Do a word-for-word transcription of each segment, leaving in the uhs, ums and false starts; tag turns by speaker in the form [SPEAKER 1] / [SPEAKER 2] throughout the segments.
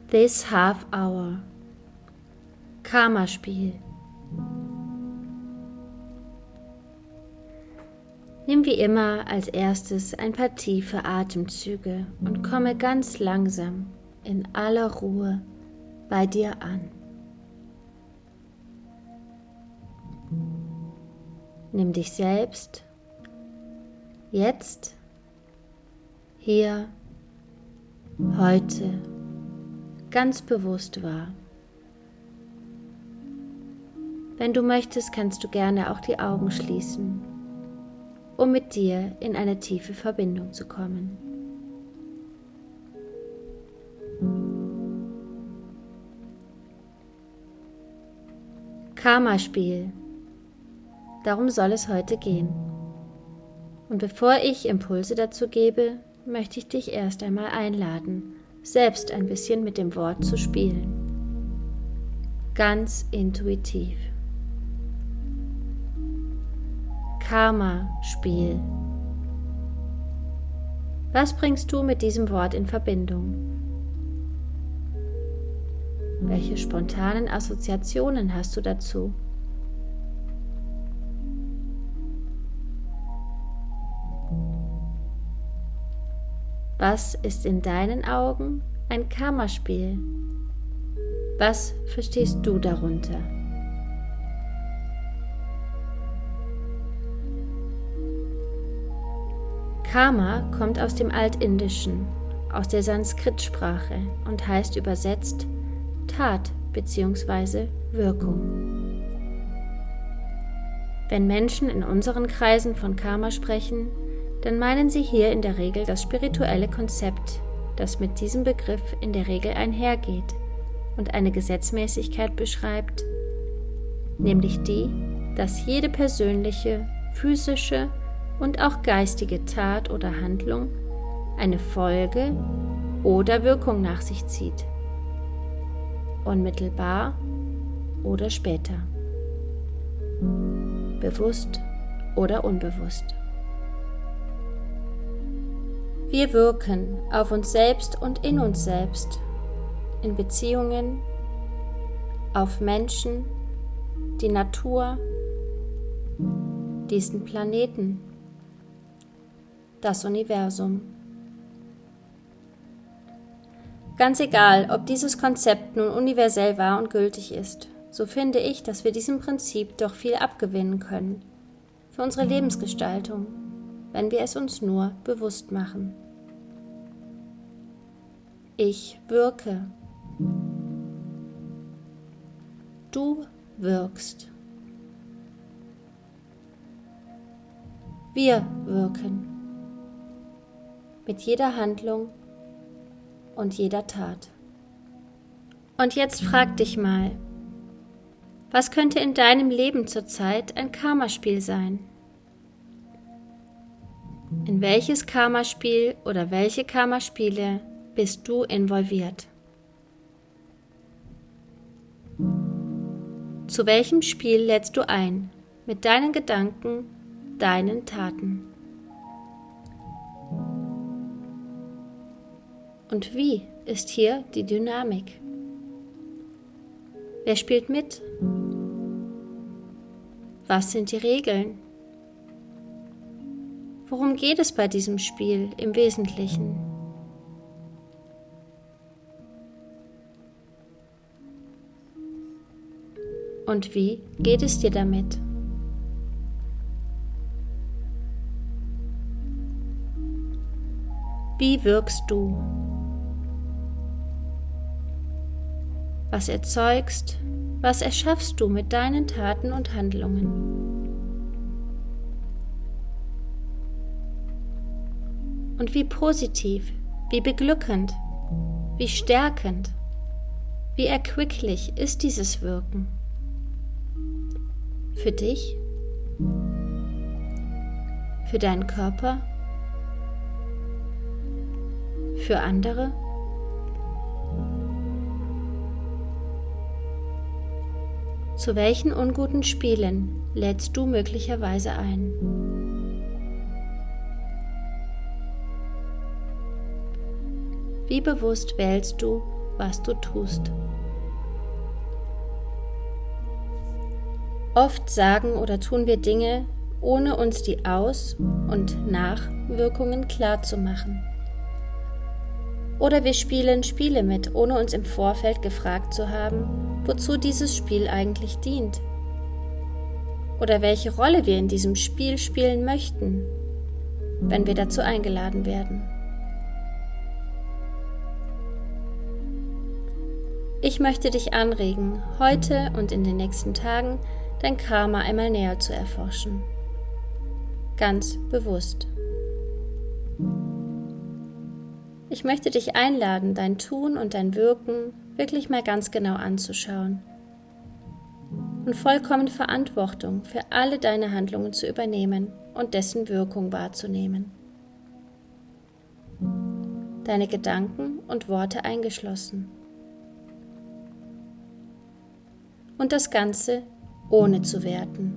[SPEAKER 1] This half hour. Karma-Spiel. Nimm wie immer als erstes ein paar tiefe Atemzüge und komme ganz langsam in aller Ruhe bei dir an. Nimm dich selbst jetzt, hier, heute ganz bewusst wahr. Wenn du möchtest, kannst du gerne auch die Augen schließen, um mit dir in eine tiefe Verbindung zu kommen. Karma-Spiel. Darum soll es heute gehen. Und bevor ich Impulse dazu gebe, möchte ich dich erst einmal einladen, selbst ein bisschen mit dem Wort zu spielen. Ganz intuitiv. Karma-Spiel. Was bringst du mit diesem Wort in Verbindung? Welche spontanen Assoziationen hast du dazu? Was ist in deinen Augen ein Karma-Spiel? Was verstehst du darunter? Karma kommt aus dem Altindischen, aus der Sanskrit-Sprache und heißt übersetzt Tat bzw. Wirkung. Wenn Menschen in unseren Kreisen von Karma sprechen, dann meinen sie hier in der Regel das spirituelle Konzept, das mit diesem Begriff in der Regel einhergeht und eine Gesetzmäßigkeit beschreibt, nämlich die, dass jede persönliche, physische und auch geistige Tat oder Handlung eine Folge oder Wirkung nach sich zieht, unmittelbar oder später, bewusst oder unbewusst. Wir wirken auf uns selbst und in uns selbst, in Beziehungen, auf Menschen, die Natur, diesen Planeten, das Universum. Ganz egal, ob dieses Konzept nun universell wahr und gültig ist, so finde ich, dass wir diesem Prinzip doch viel abgewinnen können für unsere Lebensgestaltung, wenn wir es uns nur bewusst machen. Ich wirke. Du wirkst. Wir wirken. Mit jeder Handlung und jeder Tat. Und jetzt frag dich mal, was könnte in deinem Leben zurzeit ein Karma-Spiel sein? In welches Karma-Spiel oder welche Karma-Spiele bist du involviert? Zu welchem Spiel lädst du ein, mit deinen Gedanken, deinen Taten? Und wie ist hier die Dynamik? Wer spielt mit? Was sind die Regeln? Worum geht es bei diesem Spiel im Wesentlichen? Und wie geht es dir damit? Wie wirkst du? Was erzeugst, was erschaffst du mit deinen Taten und Handlungen? Und wie positiv, wie beglückend, wie stärkend, wie erquicklich ist dieses Wirken? Für dich? Für deinen Körper? Für andere? Zu welchen unguten Spielen lädst du möglicherweise ein? Wie bewusst wählst du, was du tust. Oft sagen oder tun wir Dinge, ohne uns die Aus- und Nachwirkungen klarzumachen. Oder wir spielen Spiele mit, ohne uns im Vorfeld gefragt zu haben, wozu dieses Spiel eigentlich dient. Oder welche Rolle wir in diesem Spiel spielen möchten, wenn wir dazu eingeladen werden. Ich möchte dich anregen, heute und in den nächsten Tagen dein Karma einmal näher zu erforschen. Ganz bewusst. Ich möchte dich einladen, dein Tun und dein Wirken wirklich mal ganz genau anzuschauen und vollkommen Verantwortung für alle deine Handlungen zu übernehmen und dessen Wirkung wahrzunehmen. Deine Gedanken und Worte eingeschlossen. Und das Ganze ohne zu werten.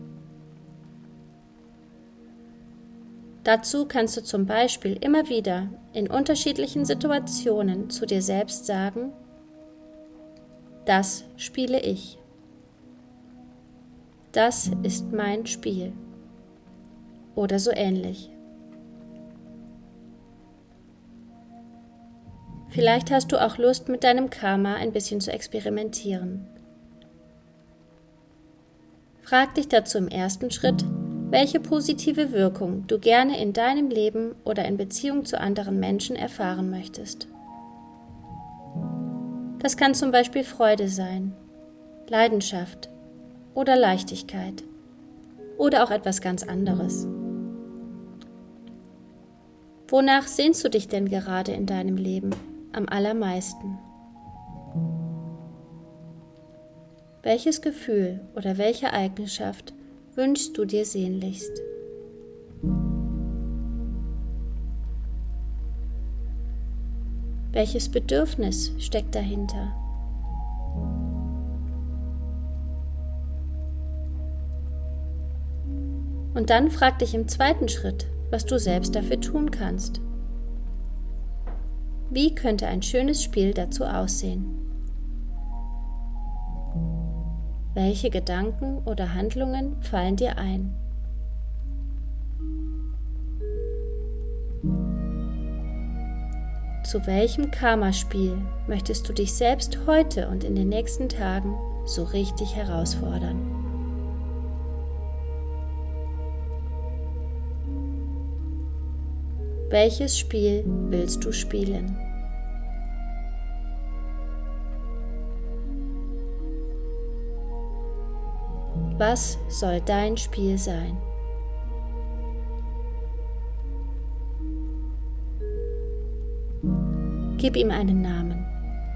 [SPEAKER 1] Dazu kannst du zum Beispiel immer wieder in unterschiedlichen Situationen zu dir selbst sagen: Das spiele ich. Das ist mein Spiel. Oder so ähnlich. Vielleicht hast du auch Lust, mit deinem Karma ein bisschen zu experimentieren. Frag dich dazu im ersten Schritt, welche positive Wirkung du gerne in deinem Leben oder in Beziehung zu anderen Menschen erfahren möchtest. Das kann zum Beispiel Freude sein, Leidenschaft oder Leichtigkeit oder auch etwas ganz anderes. Wonach sehnst du dich denn gerade in deinem Leben am allermeisten? Welches Gefühl oder welche Eigenschaft wünschst du dir sehnlichst? Welches Bedürfnis steckt dahinter? Und dann frag dich im zweiten Schritt, was du selbst dafür tun kannst. Wie könnte ein schönes Spiel dazu aussehen? Welche Gedanken oder Handlungen fallen dir ein? Zu welchem Karma-Spiel möchtest du dich selbst heute und in den nächsten Tagen so richtig herausfordern? Welches Spiel willst du spielen? Was soll dein Spiel sein? Gib ihm einen Namen.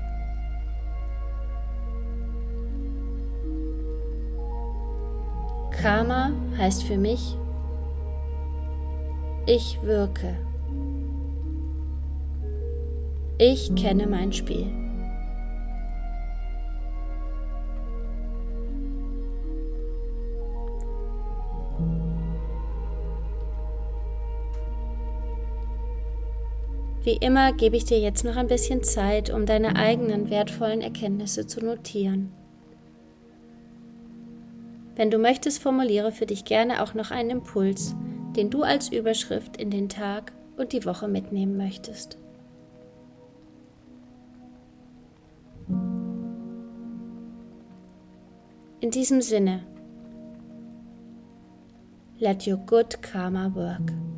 [SPEAKER 1] Karma heißt für mich: Ich wirke. Ich kenne mein Spiel. Wie immer gebe ich dir jetzt noch ein bisschen Zeit, um deine eigenen wertvollen Erkenntnisse zu notieren. Wenn du möchtest, formuliere für dich gerne auch noch einen Impuls, den du als Überschrift in den Tag und die Woche mitnehmen möchtest. In diesem Sinne, let your good karma work.